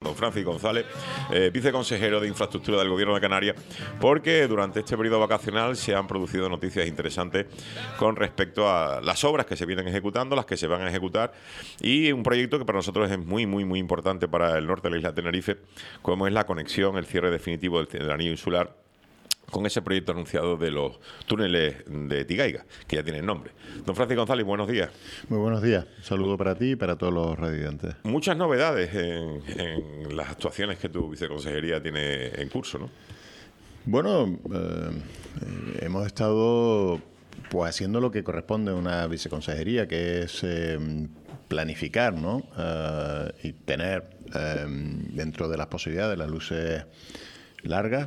don Francis González, viceconsejero de Infraestructura del Gobierno de Canarias, porque durante este periodo vacacional se han producido noticias interesantes con respecto a las obras que se vienen ejecutando, las que se van a ejecutar, y un proyecto que para nosotros es muy, muy, muy importante para el norte de la isla de Tenerife, como es la conexión, el cierre definitivo del anillo insular, con ese proyecto anunciado de los túneles de Tigaiga, que ya tienen nombre. Don Francis González, buenos días. Muy buenos días. Un saludo para ti y para todos los radiantes. Muchas novedades en las actuaciones que tu viceconsejería tiene en curso, ¿no? Bueno, hemos estado pues haciendo lo que corresponde a una viceconsejería, que es planificar, ¿no? Y tener dentro de las posibilidades las luces largas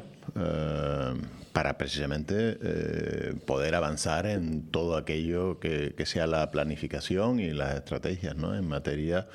para precisamente poder avanzar en todo aquello que sea la planificación y las estrategias, ¿no? En materia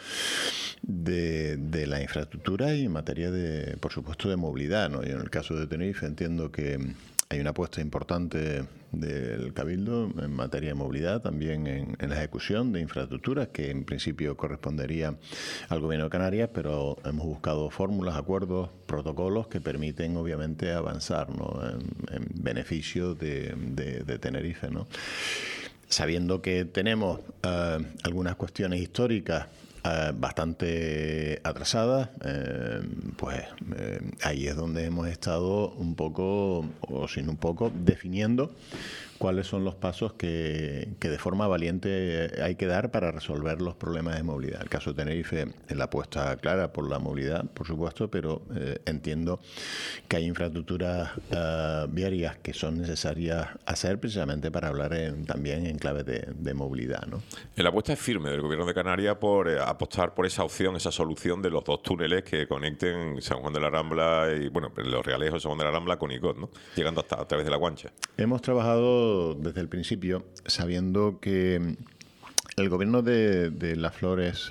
de la infraestructura y en materia de, por supuesto, de movilidad, ¿no? Y en el caso de Tenerife entiendo que hay una apuesta importante del Cabildo en materia de movilidad, también en la ejecución de infraestructuras, que en principio correspondería al Gobierno de Canarias, pero hemos buscado fórmulas, acuerdos, protocolos que permiten obviamente avanzar, ¿no? en beneficio de Tenerife, ¿no? Sabiendo que tenemos algunas cuestiones históricas bastante atrasadas, pues ahí es donde hemos estado un poco, o sin un poco, definiendo cuáles son los pasos que de forma valiente hay que dar para resolver los problemas de movilidad. El caso de Tenerife es la apuesta clara por la movilidad, por supuesto, pero entiendo que hay infraestructuras viarias que son necesarias hacer precisamente para hablar también en clave de movilidad, ¿no? La apuesta es firme del Gobierno de Canarias por apostar por esa opción, esa solución de los dos túneles que conecten San Juan de la Rambla y, bueno, Los Realejos, San Juan de la Rambla con Icod, ¿no? Llegando hasta a través de La Guancha. Hemos trabajado desde el principio sabiendo que el gobierno de Las Flores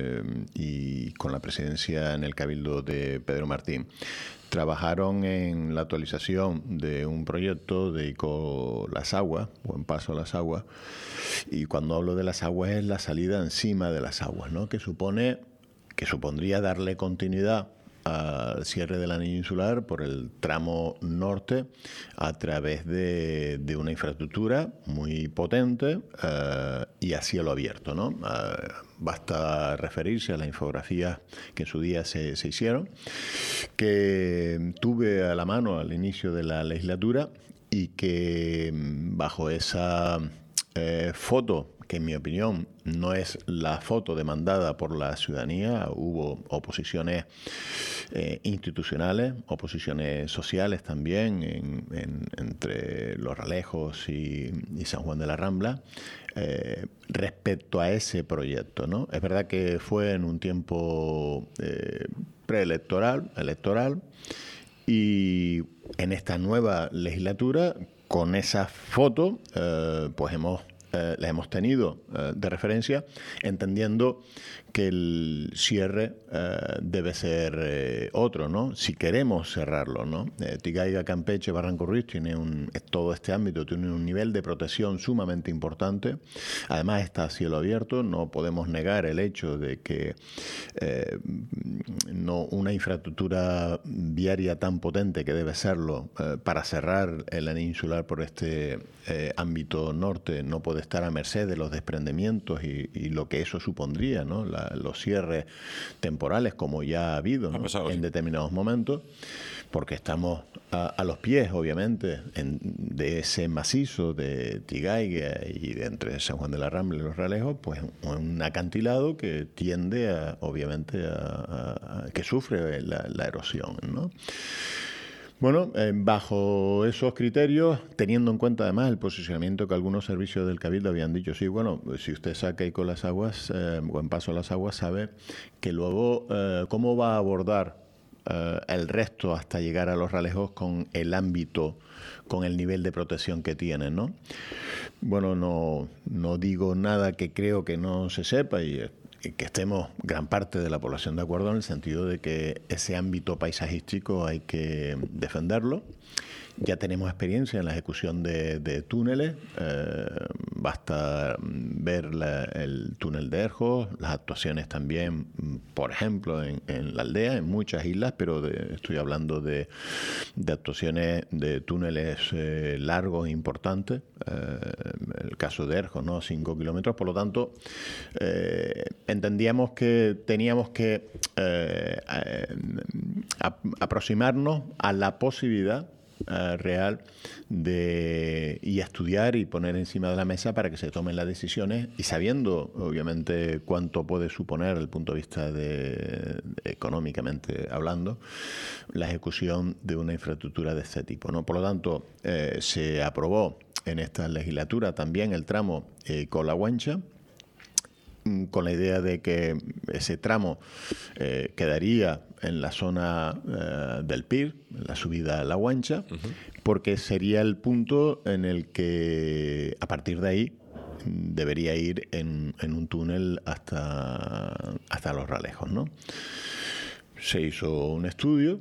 y con la presidencia en el Cabildo de Pedro Martín trabajaron en la actualización de un proyecto de ICO Las Aguas, Buen Paso a Las Aguas, y cuando hablo de las aguas es la salida encima de las aguas, ¿no? Que supondría darle continuidad al cierre del anillo insular por el tramo norte a través de una infraestructura muy potente y a cielo abierto, ¿no? Basta referirse a las infografías que en su día se hicieron, que tuve a la mano al inicio de la legislatura y que bajo esa foto, que en mi opinión no es la foto demandada por la ciudadanía, hubo oposiciones institucionales, oposiciones sociales también entre Los Realejos y San Juan de la Rambla respecto a ese proyecto, ¿no? Es verdad que fue en un tiempo preelectoral, electoral, y en esta nueva legislatura, con esa foto, pues la hemos tenido de referencia, entendiendo que el cierre debe ser otro, ¿no? Si queremos cerrarlo, ¿no? Tigaiga, Campeche, Barranco Ruiz todo este ámbito tiene un nivel de protección sumamente importante. Además está a cielo abierto. No podemos negar el hecho de que una infraestructura viaria tan potente que debe serlo para cerrar el anillo insular por este ámbito norte no puede estar a merced de los desprendimientos y lo que eso supondría, ¿no? Los cierres temporales, como ya ha habido, ¿no? En determinados momentos, porque estamos a los pies, obviamente, de ese macizo de Tigaiga y de entre San Juan de la Rambla y Los Realejos, pues un acantilado que tiende, obviamente, a que sufre la erosión, ¿no? Bueno, bajo esos criterios, teniendo en cuenta además el posicionamiento que algunos servicios del Cabildo habían dicho, sí, bueno, si usted saca y con las aguas, Buen Paso a las Aguas, sabe que luego cómo va a abordar el resto hasta llegar a Los Realejos con el ámbito, con el nivel de protección que tienen, ¿no? Bueno, no digo nada que creo que no se sepa y que estemos gran parte de la población de acuerdo en el sentido de que ese ámbito paisajístico hay que defenderlo Ya tenemos experiencia en la ejecución de túneles. Basta ver el túnel de Erjos, las actuaciones también, por ejemplo, en la aldea, en muchas islas, pero estoy hablando de actuaciones de túneles largos e importantes. El caso de Erjos, ¿no? 5 kilómetros. Por lo tanto, entendíamos que teníamos que aproximarnos a la posibilidad real y estudiar y poner encima de la mesa para que se tomen las decisiones, y sabiendo obviamente cuánto puede suponer desde el punto de vista económicamente hablando la ejecución de una infraestructura de este tipo, ¿no? Por lo tanto, se aprobó en esta legislatura también el tramo Cola-Guancha, con la idea de que ese tramo quedaría en la zona del Pir, la subida a la Guancha, porque sería el punto en el que, a partir de ahí, debería ir en un túnel hasta Los Ralejos, ¿no? Se hizo un estudio.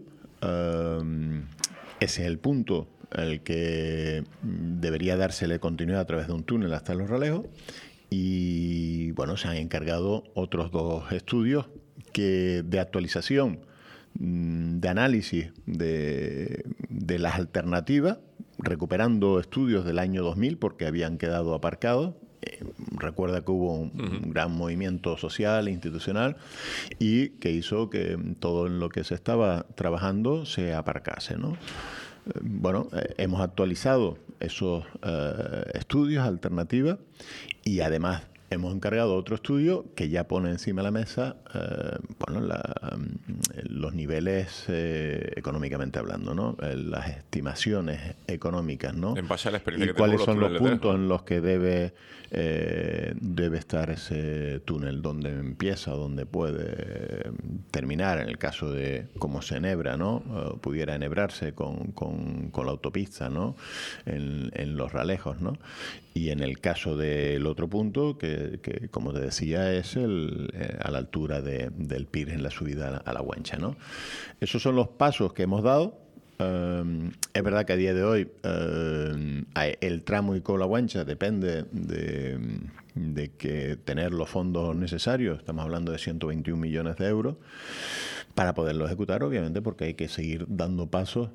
Ese es el punto el que debería dársele continuidad a través de un túnel hasta Los Ralejos. Y bueno, se han encargado otros 2 estudios de actualización, de análisis de las alternativas, recuperando estudios del año 2000 porque habían quedado aparcados. Recuerda que hubo un gran movimiento social e institucional y que hizo que todo en lo que se estaba trabajando se aparcase, ¿no? Bueno, hemos actualizado esos estudios, alternativas, y además hemos encargado otro estudio que ya pone encima de la mesa los niveles económicamente hablando, ¿no? Las estimaciones económicas, ¿no? En base a la experiencia y que cuáles son los túneles de puntos Erjos, en los que debe estar ese túnel, dónde empieza, dónde puede terminar, en el caso de cómo se enhebra, ¿no? Pudiera enhebrarse con la autopista, ¿no? En Los Ralejos, ¿no? Y en el caso del otro punto, que como te decía, es a la altura del Pir, en la subida a la Guancha, ¿no? Esos son los pasos que hemos dado. Es verdad que a día de hoy el tramo Icola-Guancha depende de que tener los fondos necesarios. Estamos hablando de 121 millones de euros para poderlo ejecutar, obviamente, porque hay que seguir dando pasos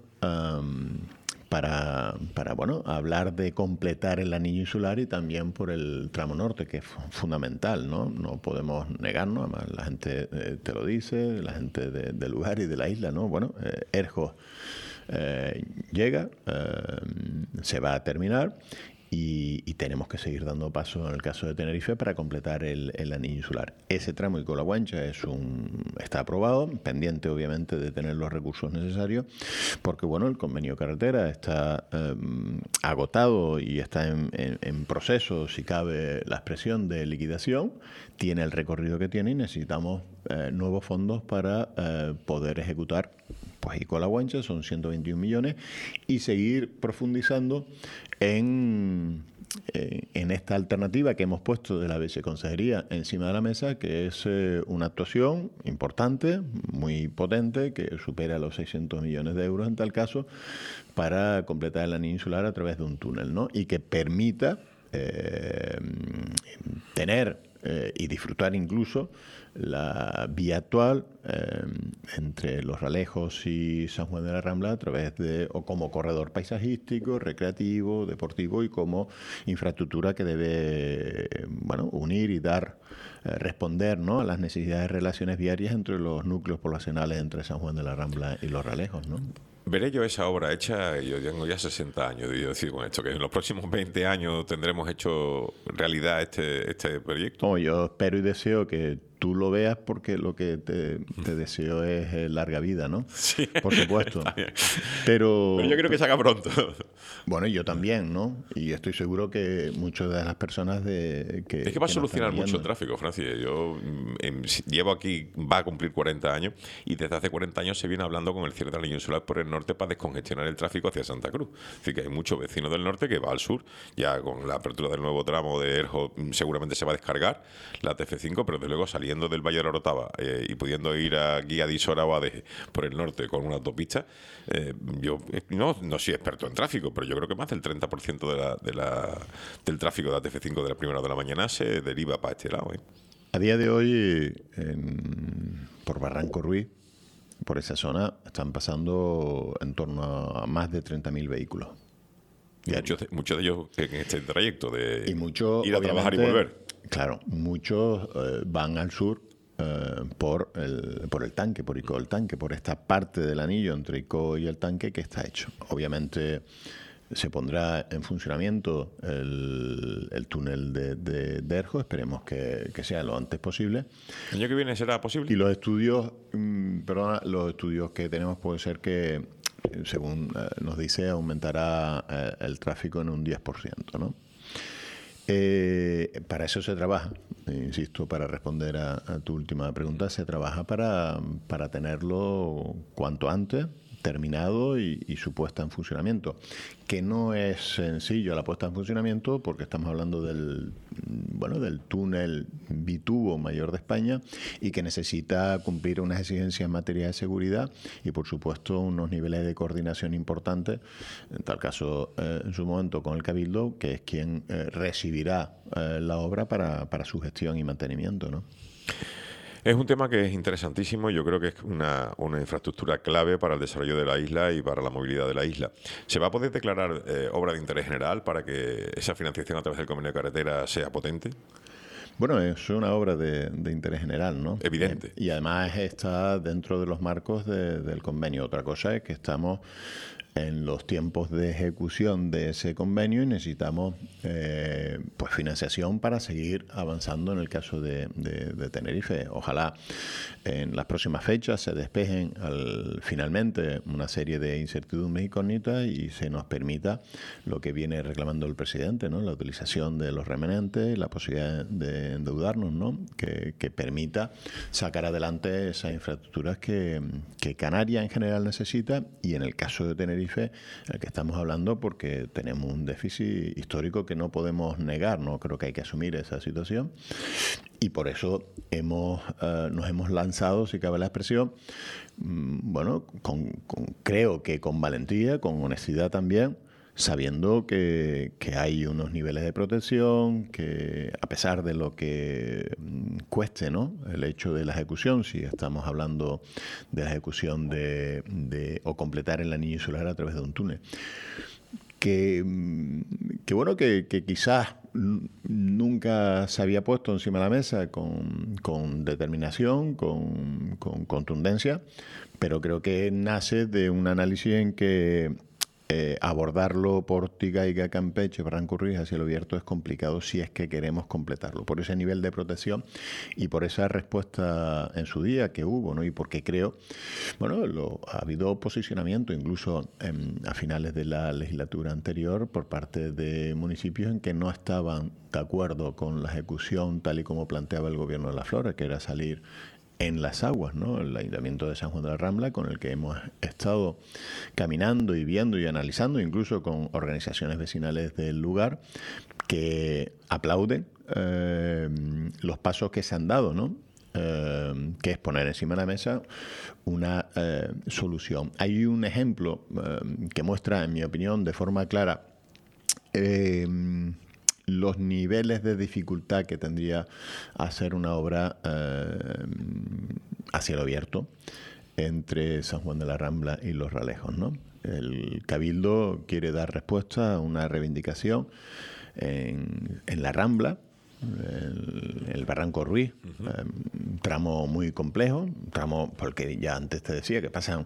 para hablar de completar el anillo insular, y también por el tramo norte, que es fundamental, ¿no? No podemos negarnos, además la gente te lo dice, la gente del lugar y de la isla, ¿no? Bueno, Erjos llega, se va a terminar, y tenemos que seguir dando pasos en el caso de Tenerife para completar el anillo insular. Ese tramo y Cola-Guancha está aprobado, pendiente obviamente de tener los recursos necesarios, porque bueno, el convenio carretera está agotado y está en proceso, si cabe la expresión, de liquidación. Tiene el recorrido que tiene y necesitamos nuevos fondos para poder ejecutar pues Icola-Guancha, son 121 millones, y seguir profundizando en esta alternativa que hemos puesto de la Viceconsejería encima de la mesa, que es una actuación importante, muy potente, que supera los 600 millones de euros en tal caso, para completar el anillo insular a través de un túnel, ¿no? Y que permita tener y disfrutar incluso la vía actual entre Los Ralejos y San Juan de la Rambla, a través o como corredor paisajístico, recreativo, deportivo, y como infraestructura que debe unir y responder, ¿no?, a las necesidades de relaciones viarias entre los núcleos poblacionales entre San Juan de la Rambla y Los Ralejos, ¿no? Veré yo esa obra hecha, yo tengo ya 60 años, y yo decir con esto, que en los próximos 20 años tendremos hecho realidad este proyecto. Oh, yo espero y deseo que tú lo veas, porque lo que te deseo es larga vida, ¿no? Sí. Por supuesto. Pero yo creo que se haga pronto. Bueno, yo también, ¿no? Y estoy seguro que muchas de las personas Es que va a solucionar mucho el tráfico, Francis. Yo llevo aquí, va a cumplir 40 años, y desde hace 40 años se viene hablando con el cierre del anillo insular por el norte norte para descongestionar el tráfico hacia Santa Cruz. Es decir, que hay muchos vecinos del norte que va al sur. Ya con la apertura del nuevo tramo de Erjo seguramente se va a descargar la TF5, pero desde luego saliendo del Valle de la Orotava y pudiendo ir aquí a Disora o a Deje por el norte con una autopista, yo no soy experto en tráfico, pero yo creo que más del 30% del tráfico de la TF5 de la primera hora de la mañana se deriva para este lado. A día de hoy, por Barranco Ruiz, por esa zona, están pasando en torno a más de 30.000 vehículos. Muchos de ellos en este trayecto de ir a trabajar y volver. Claro, muchos van al sur por el tanque, por Icó del Tanque, por esta parte del anillo entre Icó y el tanque que está hecho. Obviamente se pondrá en funcionamiento el túnel de Erjo, esperemos que sea lo antes posible. ¿El año que viene será posible? Y los estudios, los estudios que tenemos puede ser que, según nos dice, aumentará el tráfico en un 10%, ¿no? Para eso se trabaja, insisto, para responder a tu última pregunta, se trabaja para tenerlo cuanto antes terminado y su puesta en funcionamiento, que no es sencillo la puesta en funcionamiento porque estamos hablando del túnel bitubo mayor de España y que necesita cumplir unas exigencias en materia de seguridad y por supuesto unos niveles de coordinación importantes, en tal caso en su momento con el Cabildo, que es quien recibirá la obra para su gestión y mantenimiento, ¿no? Es un tema que es interesantísimo. Yo creo que es una infraestructura clave para el desarrollo de la isla y para la movilidad de la isla. ¿Se va a poder declarar obra de interés general para que esa financiación a través del convenio de carretera sea potente? Bueno, es una obra de interés general, ¿no? Evidente. Y además está dentro de los marcos del convenio. Otra cosa es que estamos en los tiempos de ejecución de ese convenio y necesitamos pues financiación para seguir avanzando en el caso de Tenerife. Ojalá en las próximas fechas se despejen finalmente una serie de incertidumbres y incógnitas y se nos permita lo que viene reclamando el presidente, ¿no? La utilización de los remanentes, la posibilidad de endeudarnos, ¿no? Que permita sacar adelante esas infraestructuras que Canarias en general necesita y en el caso de Tenerife el que estamos hablando, porque tenemos un déficit histórico que no podemos negar, ¿no? Creo que hay que asumir esa situación y por eso nos hemos lanzado, si cabe la expresión, creo que con valentía, con honestidad también, sabiendo que hay unos niveles de protección, que a pesar de lo que cueste, ¿no? El hecho de la ejecución, si estamos hablando de la ejecución o completar el anillo insular a través de un túnel, que quizás nunca se había puesto encima de la mesa con determinación, con contundencia, pero creo que nace de un análisis en que abordarlo por Tigaiga, Campeche, Barranco Ruiz hacia el abierto es complicado si es que queremos completarlo, por ese nivel de protección y por esa respuesta en su día que hubo, ¿no? Y porque creo, ha habido posicionamiento incluso a finales de la legislatura anterior por parte de municipios en que no estaban de acuerdo con la ejecución tal y como planteaba el gobierno de La Flora, que era salir en las aguas, ¿no? El Ayuntamiento de San Juan de la Rambla, con el que hemos estado caminando y viendo y analizando, incluso con organizaciones vecinales del lugar, que aplauden los pasos que se han dado, ¿no? Que es poner encima de la mesa una solución. Hay un ejemplo que muestra, en mi opinión, de forma clara los niveles de dificultad que tendría hacer una obra a cielo abierto entre San Juan de la Rambla y Los Ralejos, ¿no? El Cabildo quiere dar respuesta a una reivindicación en la Rambla, el Barranco Ruiz, un tramo muy complejo, un tramo porque ya antes te decía que pasan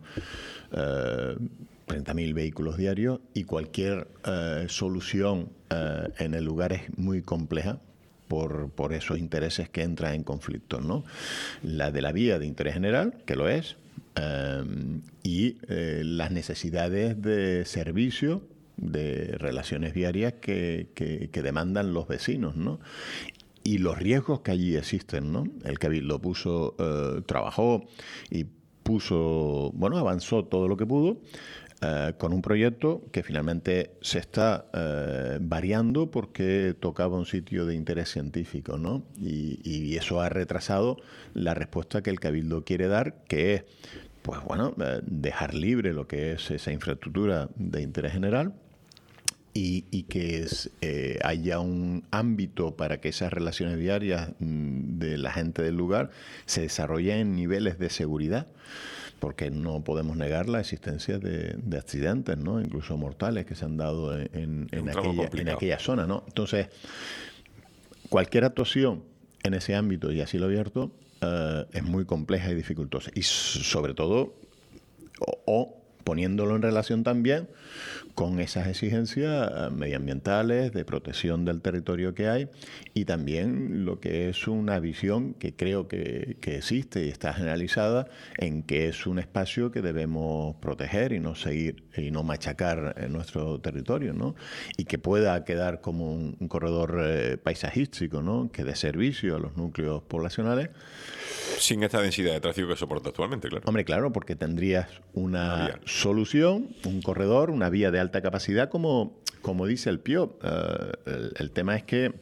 30.000 vehículos diarios y cualquier solución en el lugar es muy compleja por esos intereses que entran en conflicto, ¿no? La de la vía de interés general, que lo es, y las necesidades de servicio, de relaciones viarias que demandan los vecinos, ¿no? Y los riesgos que allí existen, ¿no? El Cabildo trabajó y avanzó todo lo que pudo, con un proyecto que finalmente se está variando porque tocaba un sitio de interés científico, ¿no? Y eso ha retrasado la respuesta que el Cabildo quiere dar, que es, pues bueno, dejar libre lo que es esa infraestructura de interés general y que haya un ámbito para que esas relaciones diarias de la gente del lugar se desarrollen en niveles de seguridad, porque no podemos negar la existencia de accidentes, ¿no? Incluso mortales que se han dado en aquella zona, ¿no? Entonces, cualquier actuación en ese ámbito, y así lo abierto, es muy compleja y dificultosa. Y sobre todo, poniéndolo en relación también con esas exigencias medioambientales, de protección del territorio que hay, y también lo que es una visión que creo que existe y está generalizada, en que es un espacio que debemos proteger y no seguir y no machacar en nuestro territorio, ¿no? Y que pueda quedar como un corredor paisajístico, ¿no? Que dé servicio a los núcleos poblacionales. Sin esta densidad de tráfico que soporta actualmente, claro. Hombre, claro, porque tendrías una solución, un corredor, una vía de alta capacidad, como dice el PIO. El tema es que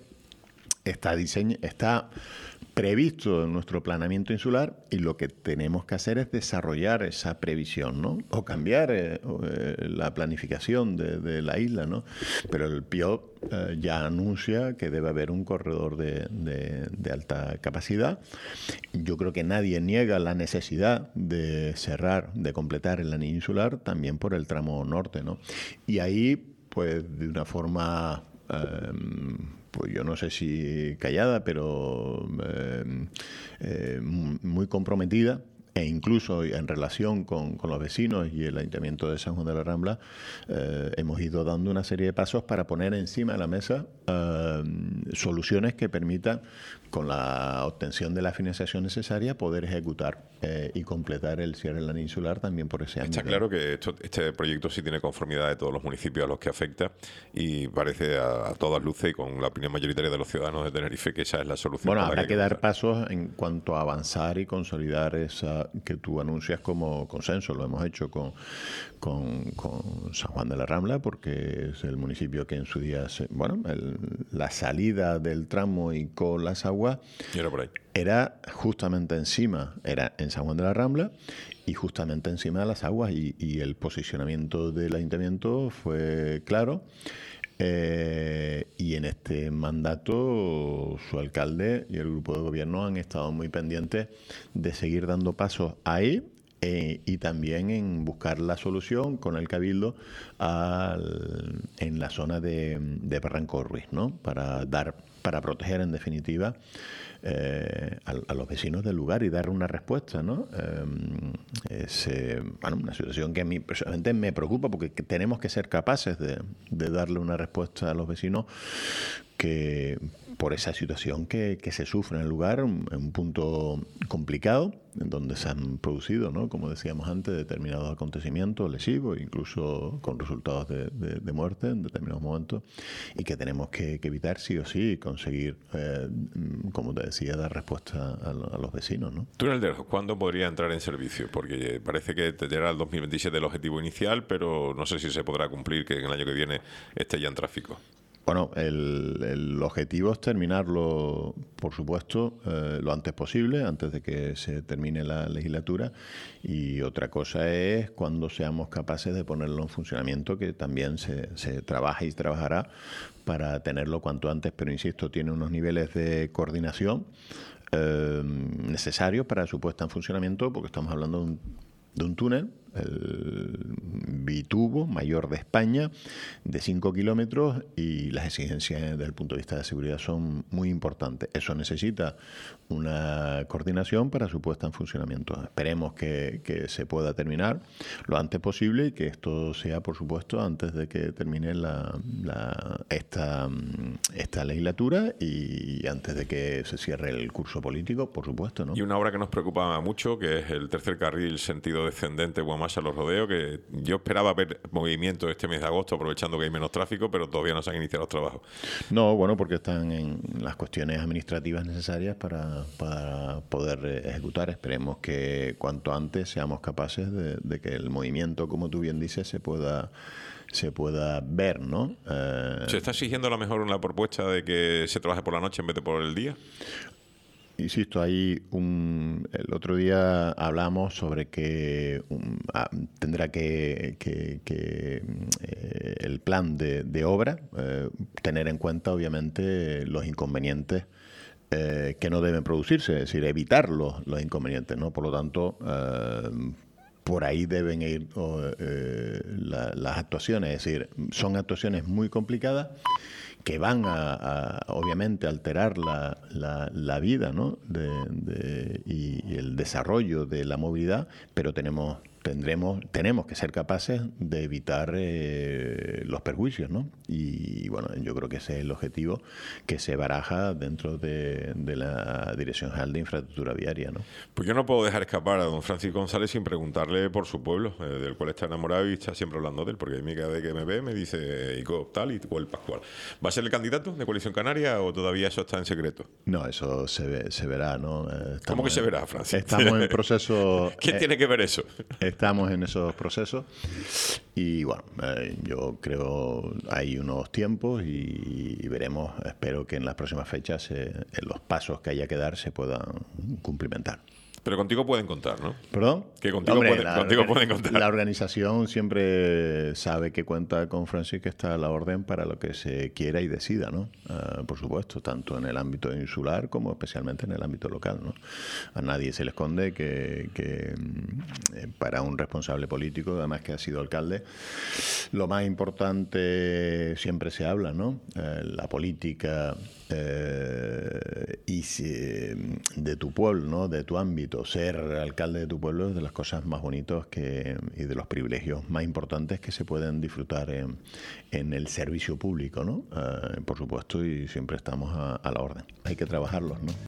está previsto en nuestro planeamiento insular y lo que tenemos que hacer es desarrollar esa previsión, ¿no? O cambiar la planificación de la isla, ¿no? Pero el PIO ya anuncia que debe haber un corredor de alta capacidad. Yo creo que nadie niega la necesidad de cerrar, de completar el anillo insular también por el tramo norte, ¿no? Y ahí, pues, de una forma pues yo no sé si callada, pero muy comprometida, e incluso en relación con los vecinos y el Ayuntamiento de San Juan de la Rambla, hemos ido dando una serie de pasos para poner encima de la mesa soluciones que permitan, con la obtención de la financiación necesaria, poder ejecutar y completar el cierre del anillo insular también por ese ámbito. Está claro que este proyecto sí tiene conformidad de todos los municipios a los que afecta y parece a todas luces y con la opinión mayoritaria de los ciudadanos de Tenerife que esa es la solución. Bueno, habrá que dar pasos en cuanto a avanzar y consolidar esa que tú anuncias como consenso. Lo hemos hecho con San Juan de la Rambla, porque es el municipio que en su día, la salida del tramo y con las aguas era justamente encima, era en San Juan de la Rambla y justamente encima de las aguas, y el posicionamiento del ayuntamiento fue claro. Y en este mandato su alcalde y el grupo de gobierno han estado muy pendientes de seguir dando pasos ahí y también en buscar la solución con el Cabildo en la zona de Barranco Ruiz, ¿no? Para proteger en definitiva a los vecinos del lugar y dar una respuesta, ¿no? Es una situación que a mí personalmente me preocupa, porque tenemos que ser capaces de darle una respuesta a los vecinos que por esa situación que se sufre en el lugar, en un punto complicado, en donde se han producido, ¿no? Como decíamos antes, determinados acontecimientos lesivos, incluso con resultados de muerte en determinados momentos, y que tenemos que evitar sí o sí, conseguir, como te decía, dar respuesta a los vecinos, ¿no? Túnel de Ojos, ¿cuándo podría entrar en servicio? Porque parece que era el 2027 el objetivo inicial, pero no sé si se podrá cumplir que en el año que viene esté ya en tráfico. Bueno, el objetivo es terminarlo, por supuesto, lo antes posible, antes de que se termine la legislatura, y otra cosa es cuando seamos capaces de ponerlo en funcionamiento, que también se trabaja y trabajará para tenerlo cuanto antes, pero insisto, tiene unos niveles de coordinación necesarios para su puesta en funcionamiento, porque estamos hablando de un túnel, el bitubo mayor de España, de 5 kilómetros, y las exigencias desde el punto de vista de seguridad son muy importantes. Eso necesita una coordinación para su puesta en funcionamiento. Esperemos que se pueda terminar lo antes posible y que esto sea, por supuesto, antes de que termine esta legislatura y antes de que se cierre el curso político, por supuesto, ¿no? Y una obra que nos preocupa mucho, que es el tercer carril sentido descendente Guamasa Los Rodeos, que yo esperaba ver movimiento este mes de agosto, aprovechando que hay menos tráfico, pero todavía no se han iniciado los trabajos. No, bueno, porque están en las cuestiones administrativas necesarias para poder ejecutar. Esperemos que cuanto antes seamos capaces de que el movimiento, como tú bien dices, se pueda ver, ¿no? ¿Se está exigiendo a lo mejor una propuesta de que se trabaje por la noche en vez de por el día? Insisto, el otro día hablamos sobre que tendrá que el plan de obra tener en cuenta, obviamente, los inconvenientes que no deben producirse, es decir, evitar los inconvenientes, ¿no? Por lo tanto, por ahí deben ir las actuaciones, es decir, son actuaciones muy complicadas que van obviamente alterar la vida, ¿no? y el desarrollo de la movilidad, pero tenemos que ser capaces de evitar los perjuicios, ¿no? Y bueno, yo creo que ese es el objetivo que se baraja dentro de la Dirección General de Infraestructura Viaria, ¿no? Pues yo no puedo dejar escapar a don Francisco González sin preguntarle por su pueblo, del cual está enamorado y está siempre hablando de él, porque a mí cada vez que me ve me dice Ico tal y cual Pascual. ¿Va a ser el candidato de Coalición Canaria o todavía eso está en secreto? No, eso se verá, ¿no? ¿Cómo que se verá, Francisco? Estamos en proceso... ¿Quién tiene que ver eso? Estamos en esos procesos y bueno, yo creo hay unos tiempos y veremos, espero que en las próximas fechas los pasos que haya que dar se puedan cumplimentar. Pero contigo pueden contar, ¿no? ¿Perdón? Que contigo, contigo pueden contar. La organización siempre sabe que cuenta con Francisco, que está a la orden para lo que se quiera y decida, ¿no? Por supuesto, tanto en el ámbito insular como especialmente en el ámbito local, ¿no? A nadie se le esconde que para un responsable político, además que ha sido alcalde, lo más importante siempre se habla, ¿no? La política de tu pueblo, ¿no? De tu ámbito. Ser alcalde de tu pueblo es de las cosas más bonitas y de los privilegios más importantes que se pueden disfrutar en el servicio público, ¿no? Por supuesto, y siempre estamos a la orden. Hay que trabajarlos, ¿no?